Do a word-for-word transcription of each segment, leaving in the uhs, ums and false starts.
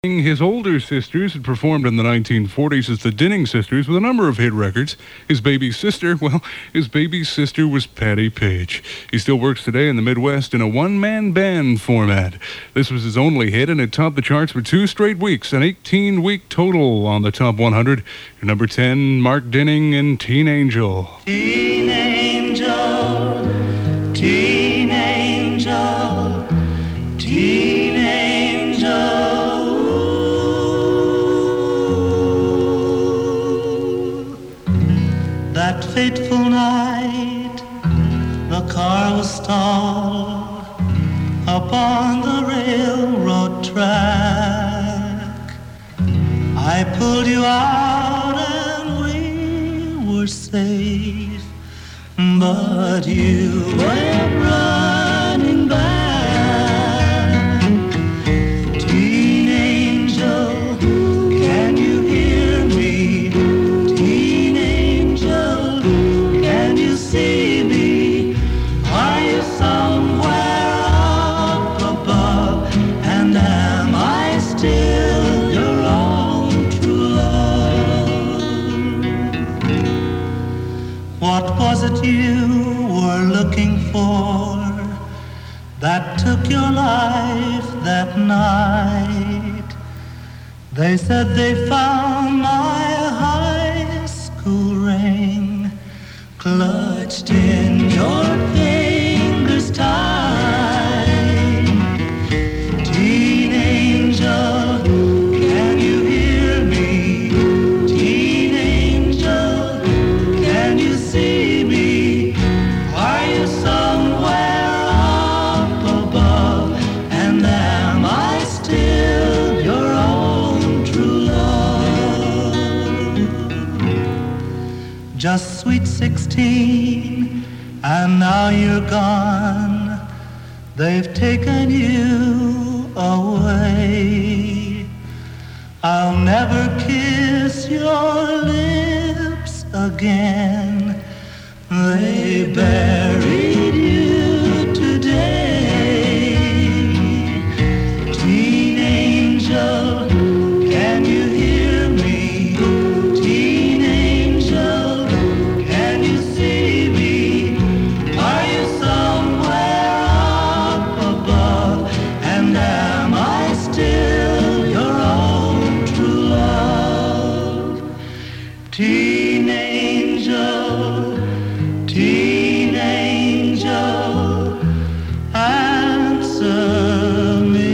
His older sisters had performed in the nineteen forties as the Dinning Sisters with a number of hit records. His baby sister, well, his baby sister was Patti Page. He still works today in the Midwest in a one-man band format. This was his only hit, and it topped the charts for two straight weeks, an eighteen-week total on the top one hundred. Your number ten, Mark Dinning and Teen Angel. Teen Angel, Teen Angel, Teen Angel. That fateful night, the car was stalled upon the railroad track. I pulled you out and we were safe, but you went running back. Teen Angel, can you hear me? Teen Angel, can you see me? Are you somewhere up above? And am I still your own true love? What was it you were looking for that took your life that night? They said they found my high school ring clutched in your fingers tight. Teen Angel, can you hear me? Teen Angel, can you see me? Are you somewhere up above? And am I still your own true love? Just sweet sixteen, and now you're gone. They've taken you away. I'll never kiss your lips again. They buried you today. Teen Angel, can you hear me? Teen Angel, can you see me? Are you somewhere up above? And am I still your own true love? Teen Angel, Teen Angel, answer me,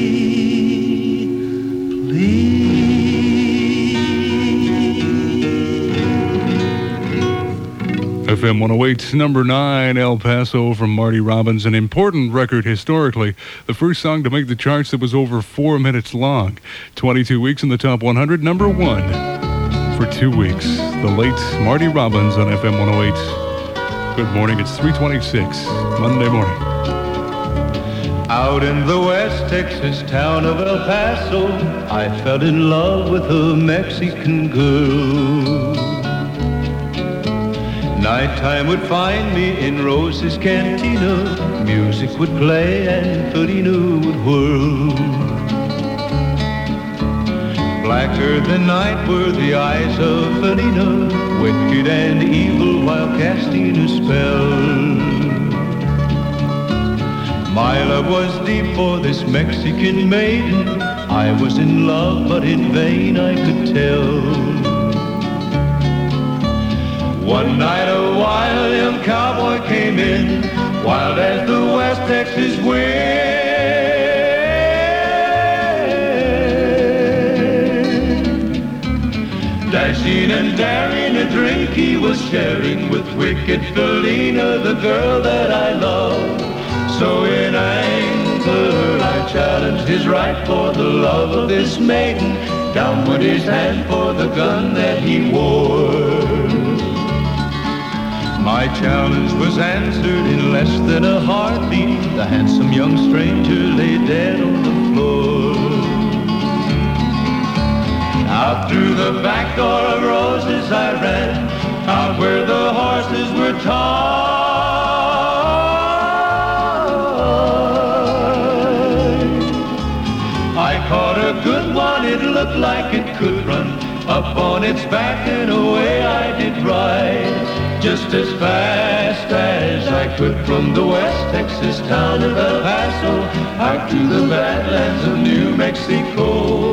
please. F M one oh eight, number nine, El Paso from Marty Robbins. An important record historically. The first song to make the charts that was over four minutes long. twenty-two weeks in the top one hundred, number one for two weeks. The late Marty Robbins on F M one oh eight. Good morning, it's three twenty-six, Monday morning. Out in the West Texas town of El Paso, I fell in love with a Mexican girl. Nighttime would find me in Rose's Cantina. Music would play and Felina would whirl. Blacker than night were the eyes of Felina, wicked and evil while casting a spell. My love was deep for this Mexican maiden. I was in love, but in vain I could tell. One night a wild young cowboy came in, wild as the West Texas wind. Dashing and daring, a drink he was sharing with wicked Felina, the girl that I love. So in anger I challenged his right for the love of this maiden. Down went his hand for the gun that he wore. My challenge was answered in less than a heartbeat. The handsome young stranger lay dead on the floor. Out through the back door of Roses I ran, out where the horses were tied. I caught a good one it looked like it could run. Up on its back and away I did ride, just as fast as I could from the West Texas town of El Paso out to the badlands of New Mexico.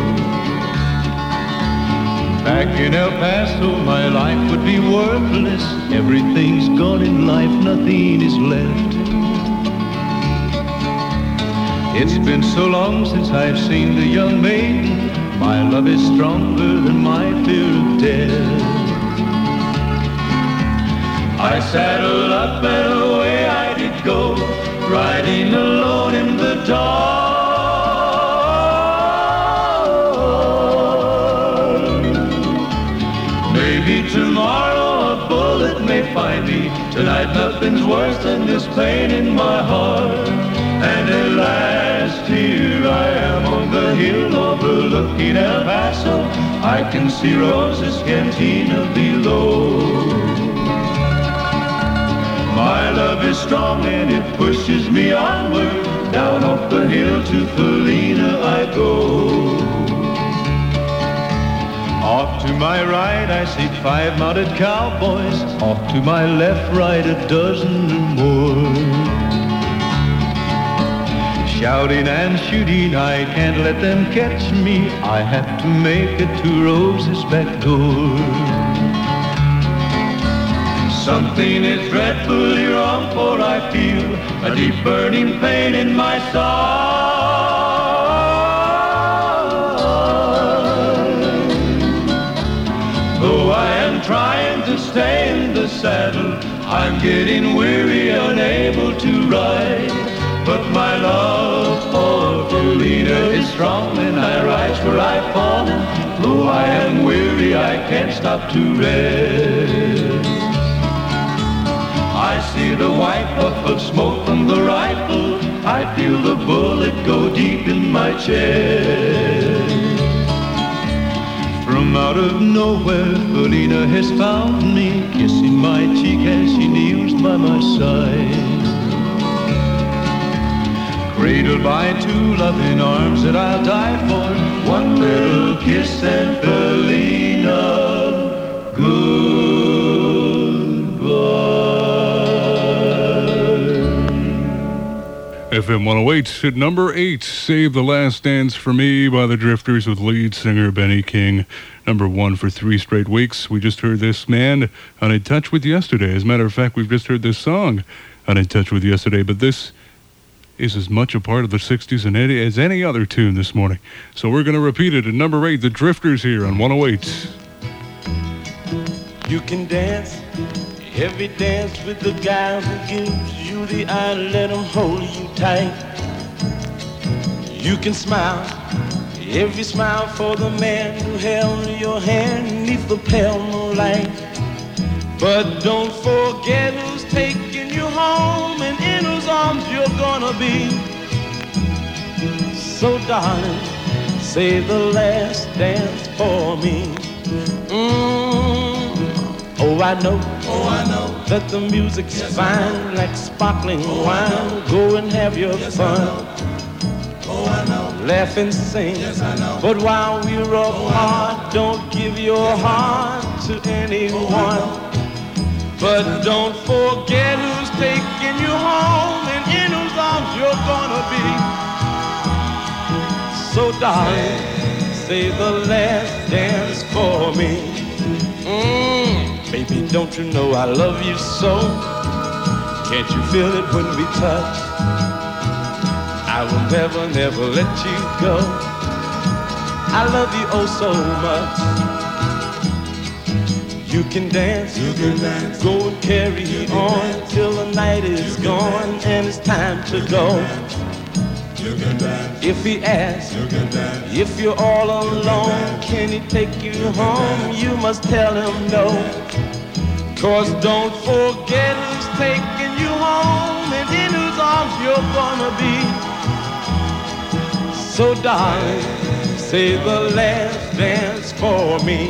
Back in El Paso, my life would be worthless. Everything's gone in life, nothing is left. It's been so long since I've seen the young maiden. My love is stronger than my fear of death. I saddled up and away I did go, riding alone in the dark. Maybe tomorrow a bullet may find me. Tonight nothing's worse than this pain in my heart. And at last here I am on the hill overlooking El Paso. I can see Rosa's cantina below. My love is strong and it pushes me onward. Down off the hill to Felina I go. Off to my right I see five mounted cowboys. Off to my left, right, a dozen or more. Shouting and shooting, I can't let them catch me. I have to make it to Rose's back door. Something is dreadfully wrong, for I feel a deep burning pain in my side. Though I am trying to stay in the saddle, I'm getting weary, unable to ride. But my love for Felina is strong, and I rise where I've fallen. Though I am weary, I can't stop to rest. I see the white puff of smoke from the rifle. I feel the bullet go deep in my chest. From out of nowhere, Felina has found me, kissing my cheek as she kneels by my side. Cradled by two loving arms that I'll die for. One little kiss and Felina, goodbye. F M one oh eight at number eight, Save the Last Dance for Me by the Drifters with lead singer Benny King. Number one for three straight weeks. We just heard this man on In Touch With Yesterday. As a matter of fact, we've just heard this song on In Touch With Yesterday, but this is as much a part of the sixties and any, as any other tune this morning. So we're going to repeat it at number eight, the Drifters here on one oh eight. You can dance every dance with the guy who gives you the eye, let him hold you tight. You can smile every smile for the man who held your hand neath the pale moonlight. But don't forget who's taking you home and in whose arms you're gonna be. So darling, save the last dance for me. Mm. Oh, I know, Oh, I know. that the music's Yes, I fine know. like sparkling Oh, I wine. know. Go and have your Yes, I fun. know. Oh, I know. Laugh and sing. Yes, I know. But while we're Oh, I apart, don't give your Yes, I know. heart to Oh, I anyone. know. But Yes, I know. don't forget who's taking you home and in whose arms you're gonna be. So darling, save the last dance for me. Mm, baby, don't you know I love you so? Can't you feel it when we touch? I will never, never let you go. I love you oh so much. You can dance, You can dance. go and carry You can on dance. till the night is You can gone dance. and it's time to go. You can dance. If he asks, You can dance. if you're all alone, can he take you home? You must tell him no. Cause don't forget who's taking you home and in whose arms you're gonna be. So darling, save the last dance for me.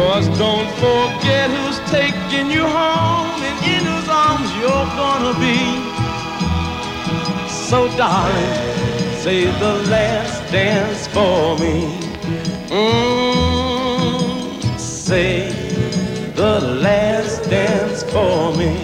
Boys, don't forget who's taking you home and in whose arms you're gonna be. So darling, say the last dance for me. Mm, say the last dance for me.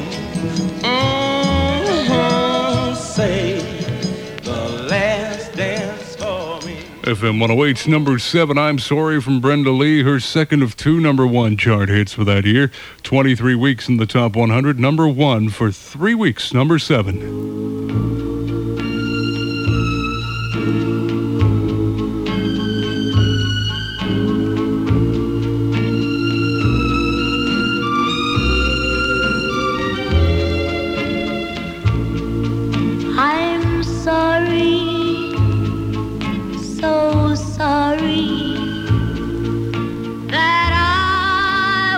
Mm-hmm, say the last dance for me. F M one oh eight's number seven, I'm Sorry, from Brenda Lee, her second of two number one chart hits for that year. twenty-three weeks in the top one hundred, number one for three weeks, number seven. I'm sorry, so sorry that I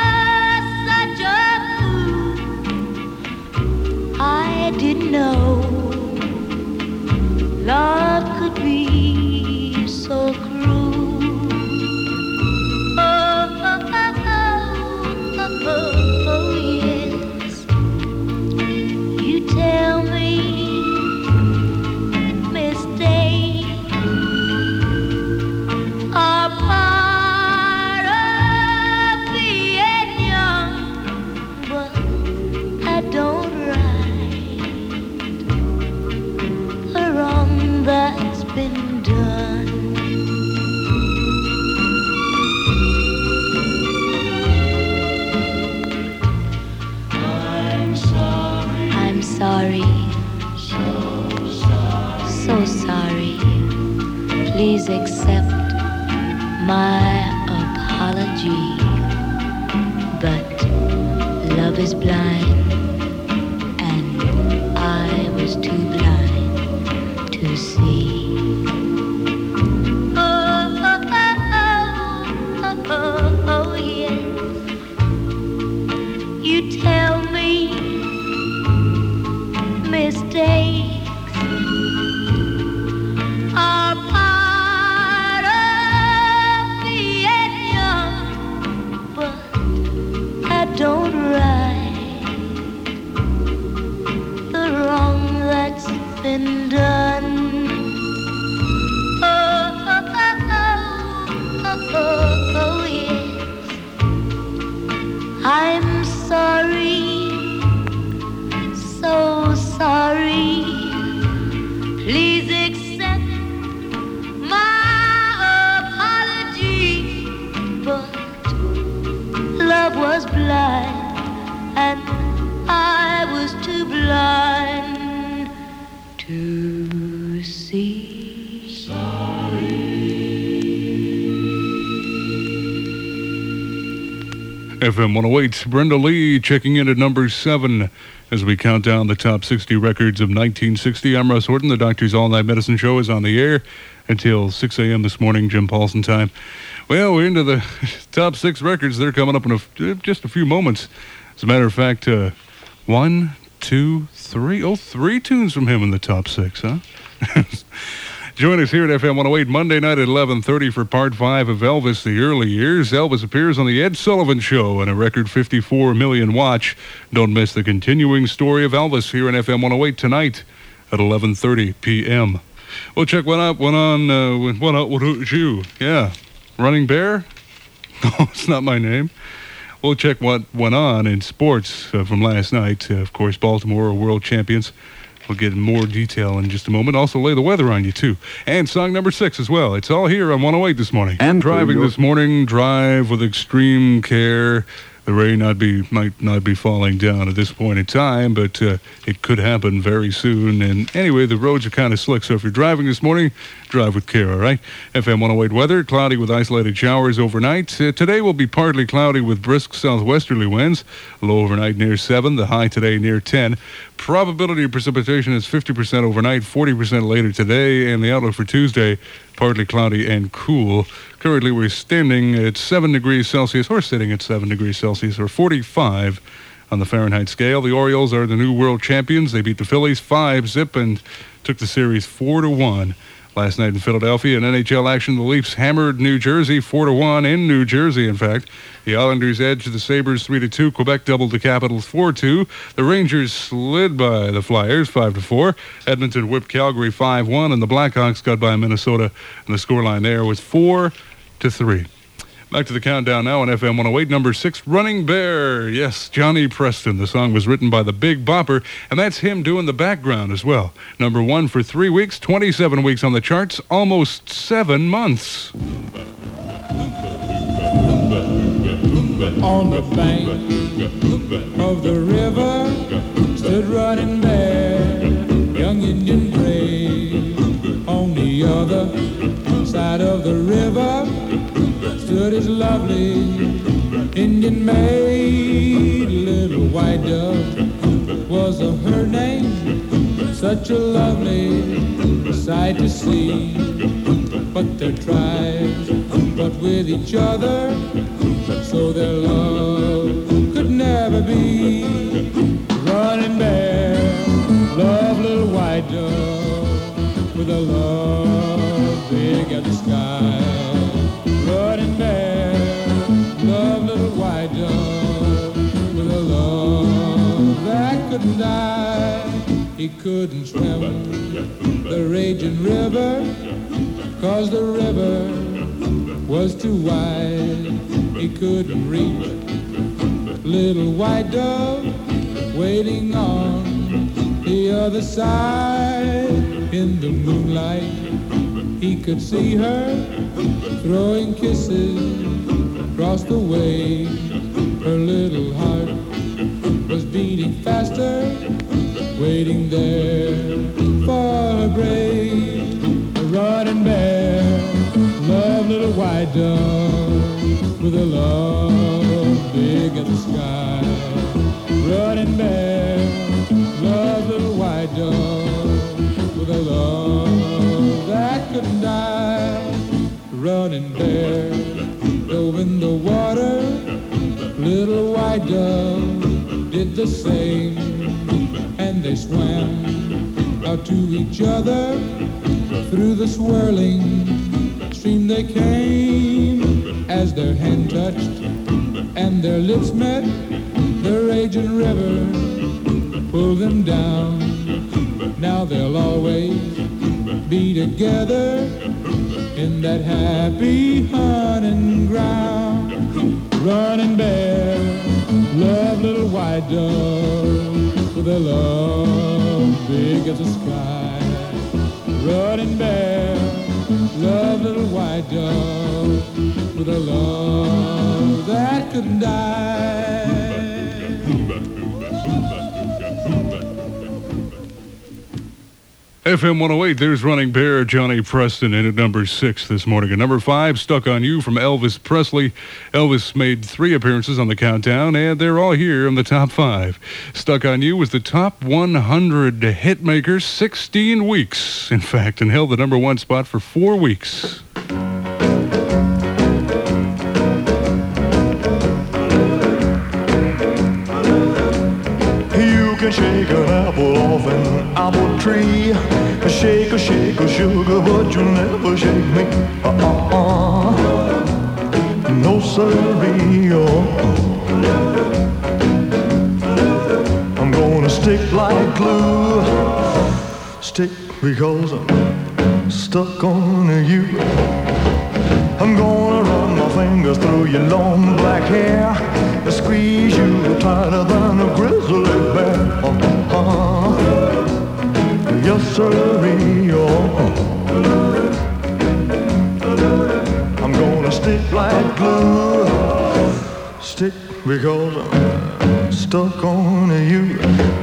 was such a fool. I didn't know love could be so cruel. Oh, oh, oh, oh, oh, oh, yes. You tell me are part of being young, but I don't right the wrong that's been done. I'm sorry, I'm sorry, so sorry, so sorry. Please accept my apology, but love is blind, and I was too blind to see. Oh, oh, oh, oh, oh, oh, yes. You tell me mistakes are part of being young, but I don't right the wrong that's been done. Oh, oh, oh, oh, oh, oh, yes. I'm sorry, so sorry. Please accept my apology, but love was blind, and I was too blind to see. F M one oh eight, Brenda Lee checking in at number seven as we count down the top sixty records of nineteen sixty. I'm Russ Horton. The Doctor's All Night Medicine Show is on the air until six a.m. this morning, Jim Paulson time. Well, we're into the top six records. They're coming up in a, just a few moments. As a matter of fact, uh, one, two, three, oh, three tunes from him in the top six, huh? Join us here at F M one oh eight Monday night at eleven thirty for part five of Elvis, the early years. Elvis appears on the Ed Sullivan Show and a record fifty-four million watch. Don't miss the continuing story of Elvis here on F M one oh eight tonight at eleven thirty p.m. We'll check what up, went on, uh, what up, what you? Yeah, Running Bear? No, it's not my name. We'll check what went on in sports uh, from last night. Uh, of course, Baltimore are world champions. We'll get in more detail in just a moment. Also lay the weather on you, too. And song number six as well. It's all here on one oh eight this morning. And driving this morning, drive with extreme care. The rain not be, might not be falling down at this point in time, but uh, it could happen very soon. And anyway, the roads are kind of slick, so if you're driving this morning, drive with care, all right? F M one oh eight weather, cloudy with isolated showers overnight. Uh, today will be partly cloudy with brisk southwesterly winds. Low overnight near seven, the high today near ten. Probability of precipitation is fifty percent overnight, forty percent later today, and the outlook for Tuesday, partly cloudy and cool. Currently, we're standing at seven degrees Celsius, or sitting at seven degrees Celsius, or forty-five on the Fahrenheit scale. The Orioles are the new world champions. They beat the Phillies five zip and took the series four to one Last night in Philadelphia, in N H L action, the Leafs hammered New Jersey four to one in New Jersey, in fact. The Islanders edged the Sabres three to two. Quebec doubled the Capitals four two. The Rangers slid by the Flyers five to four. Edmonton whipped Calgary five one, and the Blackhawks got by Minnesota, and the scoreline there was four to three. Back to the countdown now on F M one oh eight, number six, Running Bear. Yes, Johnny Preston. The song was written by the Big Bopper, and that's him doing the background as well. Number one for three weeks, twenty-seven weeks on the charts, almost seven months. On the bank of the river stood Running Bear, young Indian brave. On the other side of the river stood his lovely Indian maid. Little white dove was a her name, such a lovely sight to see. But their tribes but with each other, so their love could never be. Running Bear, love little white dove with a love big as the sky. Running Bear, love little white dove with a love that couldn't die. He couldn't swim the raging river, 'cause the river was too wide. He couldn't reach little white dove waiting on the other side. In the moonlight he could see her throwing kisses across the way. Her little heart was beating faster, waiting there for her brave. Running Bear, love little white dove with a love big as the sky. Running Bear, love little white dove with a love that couldn't die. Running Bear dove in the water, little white dove did the same, and they swam out to each other. Through the swirling stream they came. As their hand touched and their lips met, the raging river pulled them down. Now they'll always be together in that happy hunting ground. Running Bear, love little white dove with a love big as the sky. Running Bear, love little white dove with a love that couldn't die. F M one oh eight, there's Running Bear, Johnny Preston in at number six this morning. At number five, Stuck on You from Elvis Presley. Elvis made three appearances on the countdown, and they're all here in the top five. Stuck on You was the top one hundred hit maker, sixteen weeks, in fact, and held the number one spot for four weeks. You can shake an apple off an apple tree. Shake a shake a sugar, but you'll never shake me. Uh-uh-uh. No sirree. Uh-uh. I'm gonna stick like glue. Stick because I'm stuck on you. I'm gonna run my fingers through your long black hair, squeeze you tighter than a grizzly bear. Uh-huh. Yes, sirree. Oh. I'm gonna stick like glue. Stick because I'm stuck on you.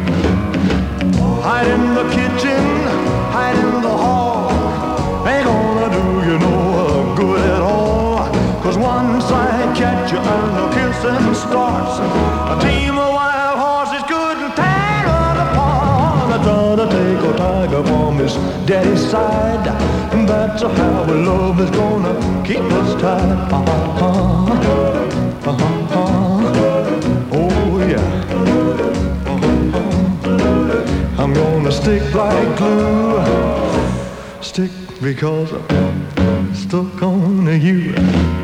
Hide in the kitchen, hide in the hall. Ain't gonna do you no good at all. 'Cause once I catch you and the kissing starts, a team of wild horses couldn't tear us apart. I try to take a tiger from his daddy's side, and that's how love is gonna keep us tied. Uh-huh. Uh-huh. Oh yeah. Uh-huh. I'm gonna stick like glue. Stick because I'm stuck on you.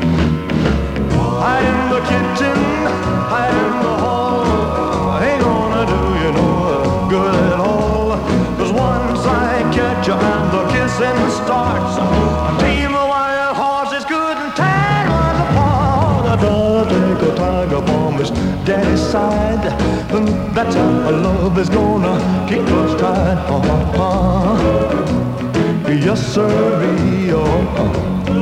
Hide in the kitchen, hide in the hall, ain't gonna do you no good at all. 'Cause once I catch you and the kissing starts, a team of wild horses couldn't tear us apart. I'd rather take a tiger from his daddy's side, and that's how love is gonna keep us tied. Uh-huh. Yes, sir, oh.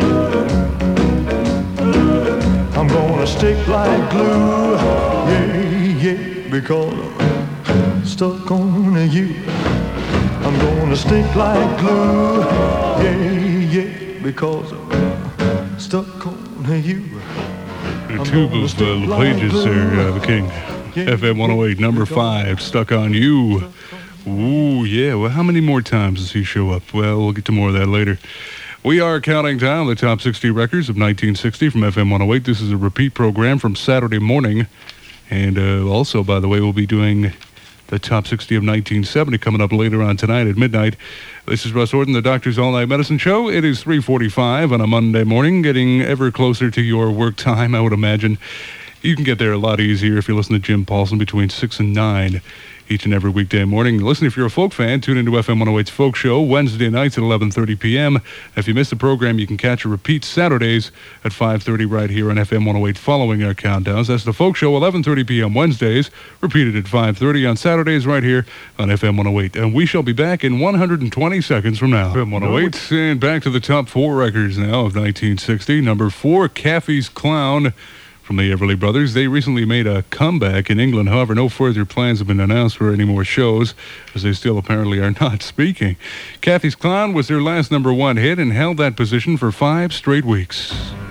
I'm gonna stick like glue, yeah, yeah, because I'm stuck on you. I'm gonna stick like glue, yeah, yeah, because I'm stuck on you. The tube of uh, LePage's there, uh, the King. F M one oh eight, number five, Stuck on You. Ooh, yeah, well, how many more times does he show up? Well, we'll get to more of that later. We are counting down the top sixty records of nineteen sixty from F M one oh eight. This is a repeat program from Saturday morning. And uh, also, by the way, we'll be doing the top sixty of nineteen seventy coming up later on tonight at midnight. This is Russ Orton, the Doctor's All-Night Medicine Show. It is three forty-five on a Monday morning, getting ever closer to your work time, I would imagine. You can get there a lot easier if you listen to Jim Paulson between six and nine. Each and every weekday morning. Listen, if you're a folk fan, tune into F M one oh eight's Folk Show Wednesday nights at eleven thirty p.m. If you miss the program, you can catch a repeat Saturdays at five thirty right here on F M one oh eight following our countdowns. That's the Folk Show, eleven thirty p.m. Wednesdays, repeated at five thirty on Saturdays right here on F M one oh eight. And we shall be back in one hundred twenty seconds from now. F M one oh eight, and back to the top four records now of nineteen sixty. Number four, Kaffee's Clown. From the Everly Brothers. They recently made a comeback in England. However, no further plans have been announced for any more shows, as they still apparently are not speaking. Kaffee's Clown was their last number one hit and held that position for five straight weeks.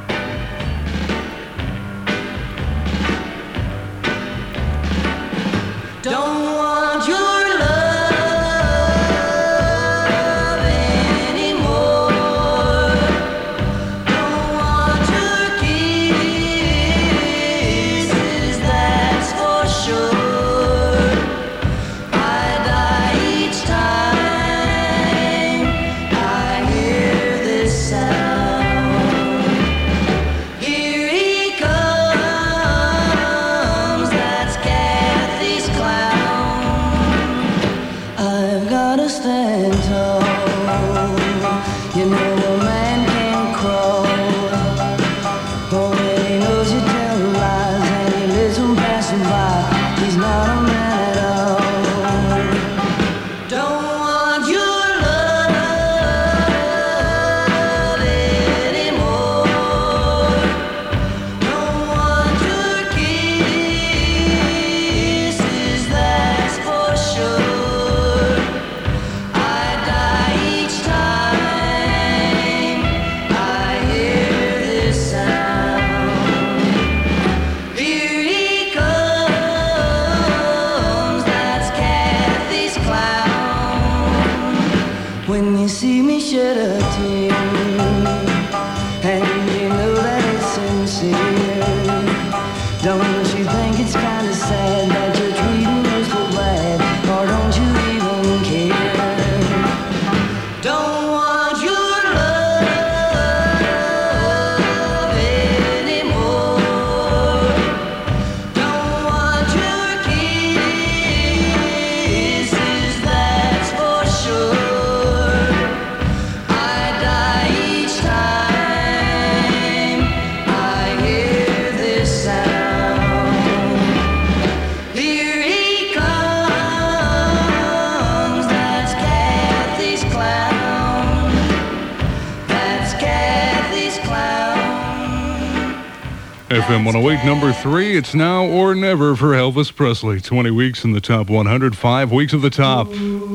F M one oh eight, number three, it's now or never for Elvis Presley. twenty weeks in the top one hundred, five weeks of the top.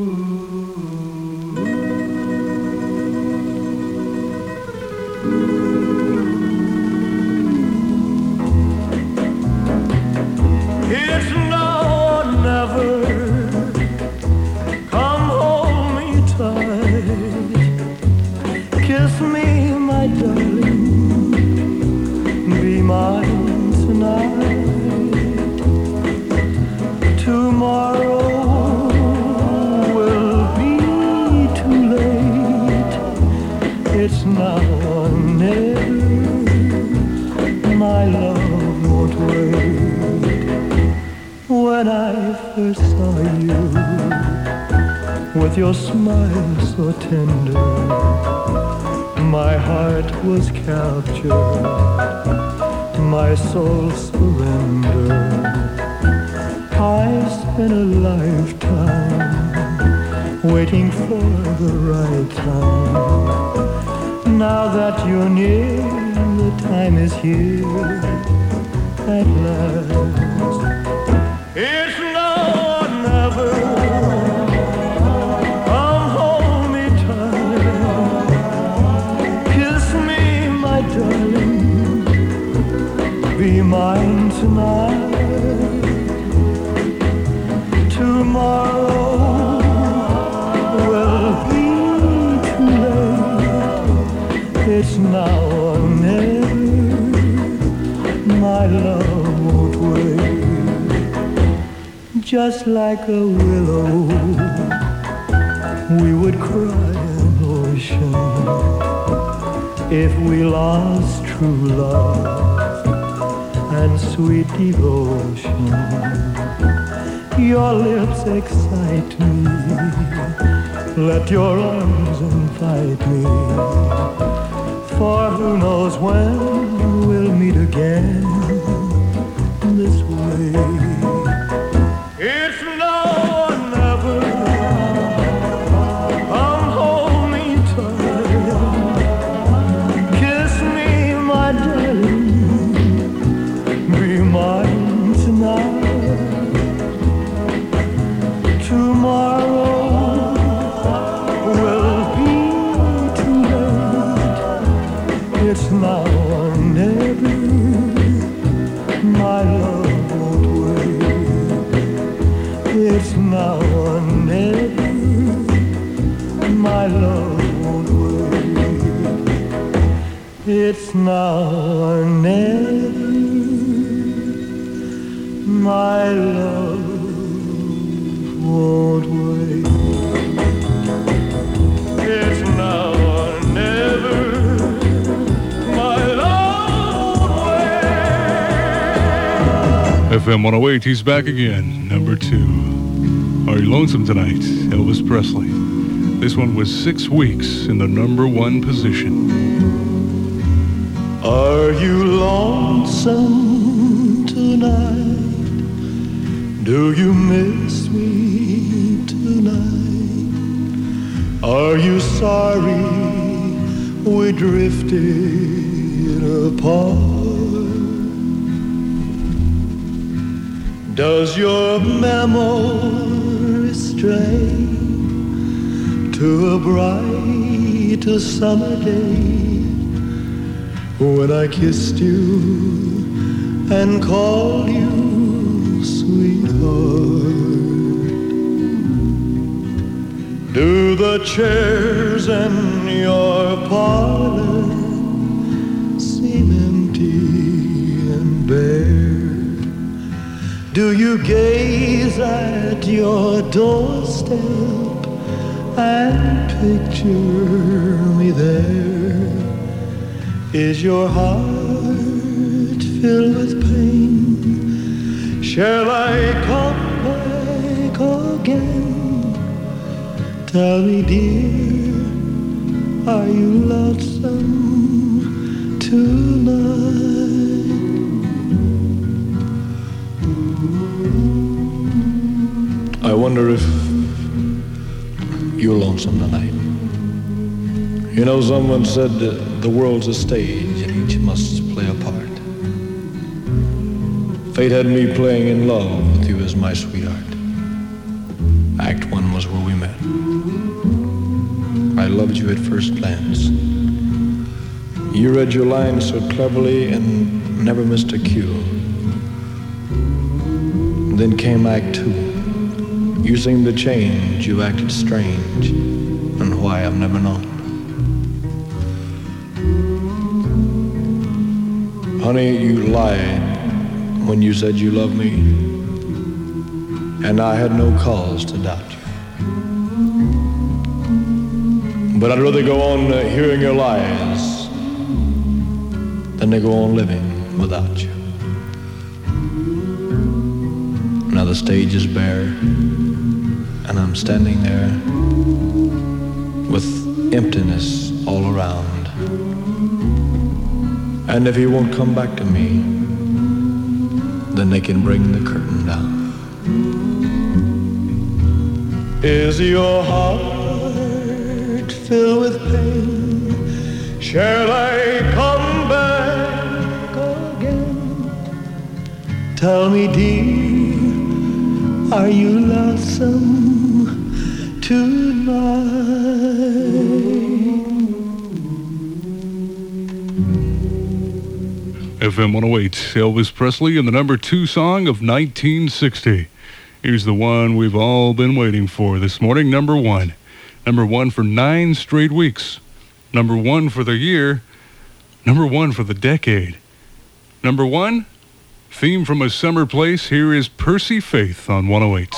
It's now or never. Come hold me tight. Kiss me, my darling. Be mine tonight. Tomorrow will first saw you, with your smile so tender, my heart was captured, my soul surrendered. I spent a lifetime waiting for the right time. Now that you're near, the time is here at last. It's now or never. Come hold me tight, kiss me, my darling, be mine tonight. Tomorrow will be too late. It's now or never. My love won't wait. Just like a willow, we would cry an ocean if we lost true love and sweet devotion. Your lips excite me, let your arms invite me, for who knows when we'll meet again this way. It's now or never. Come hold me tight, kiss me, my darling, be mine tonight. Tomorrow will be too late. It's now or never. My love won't wait. It's now or never. My love won't wait. It's now or never. My love won't wait. It's now or never. My love won't wait. F M one oh eight, he's back again. Number two. Are You Lonesome Tonight? Elvis Presley. This one was six weeks in the number one position. Are you lonesome tonight? Do you miss me tonight? Are you sorry we drifted apart? Does your memory stray to a bright summer day when I kissed you and called you sweetheart? Do the chairs in your parlor seem empty and bare? Do you gaze at your doorstep and picture me there? Is your heart filled with pain? Shall I come back again? Tell me, dear, are you lonesome tonight? I wonder if you're lonesome tonight. You know, someone said that the world's a stage and each must play a part. Fate had me playing in love with you as my sweetheart. Act one was where we met. I loved you at first glance. You read your lines so cleverly and never missed a cue. Then came Act two. You seemed to change, you acted strange, and why I've never known. Honey, you lied when you said you loved me, and I had no cause to doubt you. But I'd rather go on uh, hearing your lies than to go on living without you. now the stage is bare, and I'm standing there with emptiness all around. And if he won't come back to me, then they can bring the curtain down. Is your heart filled with pain? Shall I come back again? Tell me, dear, are you lonesome tonight? F M one oh eight, Elvis Presley and the number two song of nineteen sixty. Here's the one we've all been waiting for this morning, number one. Number one for nine straight weeks. Number one for the year. Number one for the decade. Number one, theme from A Summer Place. Here is Percy Faith on one oh eight.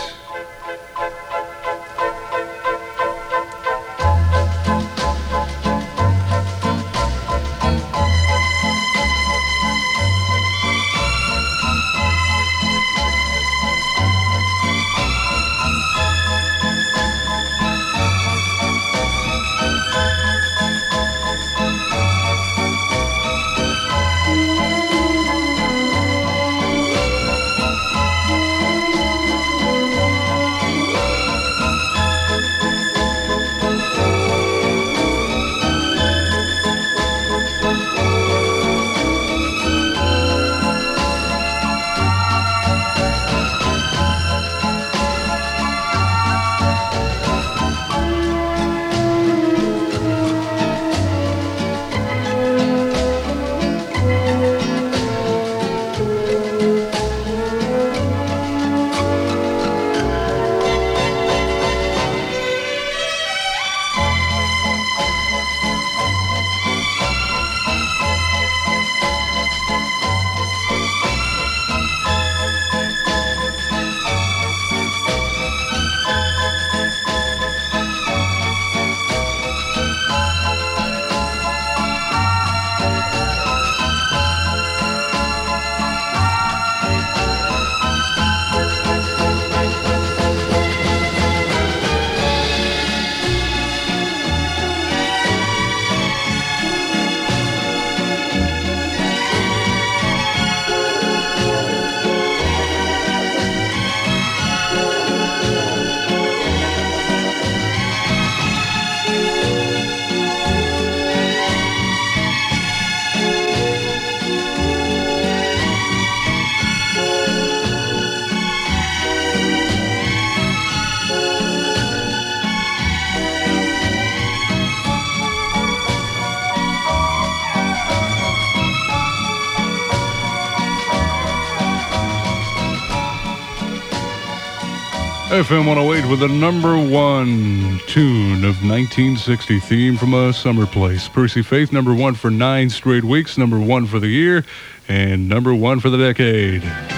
F M one oh eight with the number one tune of nineteen sixty, theme from A Summer Place. Percy Faith, number one for nine straight weeks, number one for the year, and number one for the decade.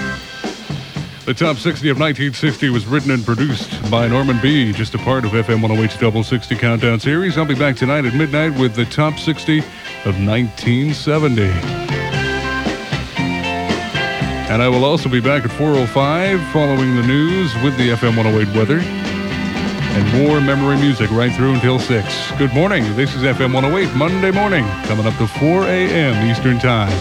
The Top sixty of nineteen sixty was written and produced by Norman B., just a part of F M one oh eight's Double sixty Countdown Series. I'll be back tonight at midnight with the Top sixty of nineteen seventy. And I will also be back at four oh five following the news with the F M one oh eight weather and more memory music right through until six. Good morning. This is F M one oh eight Monday morning, coming up to four a.m. Eastern Time.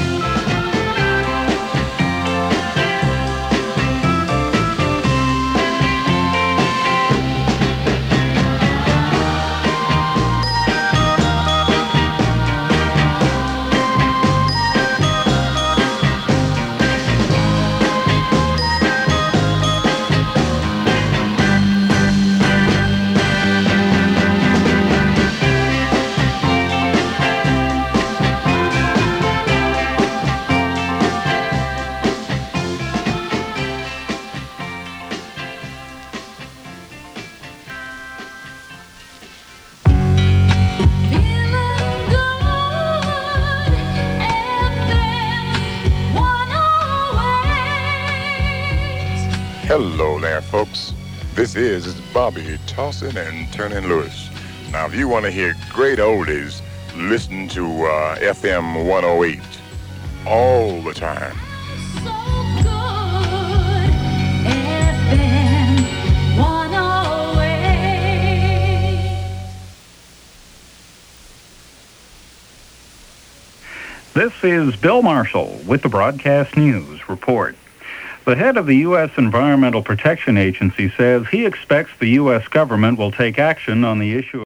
Hello there, folks. This is Bobby Tossin and Turnin' Lewis. Now, if you want to hear great oldies, listen to uh, F M one oh eight all the time. So good. This is Bill Marshall with the Broadcast News Report. The head of the U S Environmental Protection Agency says he expects the U S government will take action on the issue